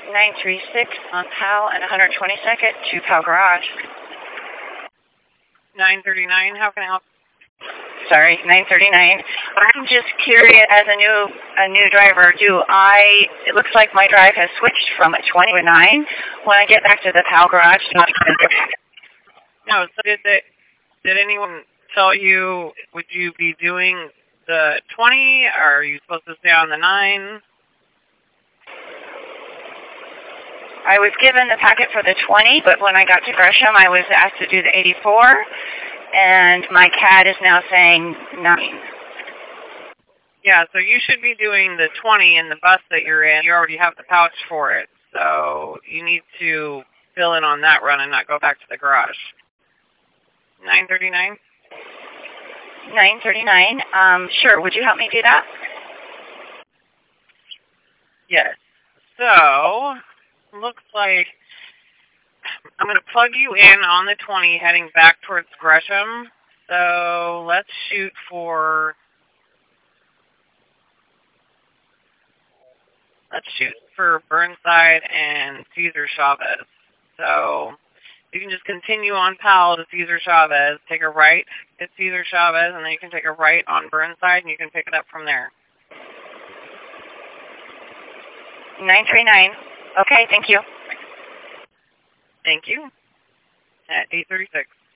936 on Powell and 122nd to Powell Garage. 939, how can I help? Sorry, 939. I'm just curious, as a new driver, it looks like my drive has switched from a 20 to a 9. When I get back to the Powell Garage, No, so did anyone tell you, would you be doing the 20, or are you supposed to stay on the 9? I was given the packet for the 20, but when I got to Gresham, I was asked to do the 84, and my CAD is now saying 9. Yeah, so you should be doing the 20 in the bus that you're in. You already have the pouch for it, so you need to fill in on that run and not go back to the garage. 939? 939. Sure, would you help me do that? Yes. So, looks like I'm going to plug you in on the 20 heading back towards Gresham. So, let's shoot for Burnside and Cesar Chavez. So, you can just continue on Powell to Cesar Chavez, take a right at Cesar Chavez, and then you can take a right on Burnside, and you can pick it up from there. 939. Okay, thank you. Thank you. At 836.